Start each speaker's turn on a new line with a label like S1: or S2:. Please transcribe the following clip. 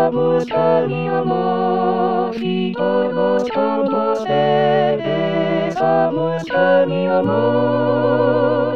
S1: も旅をも人をちゃんとせでさも旅をも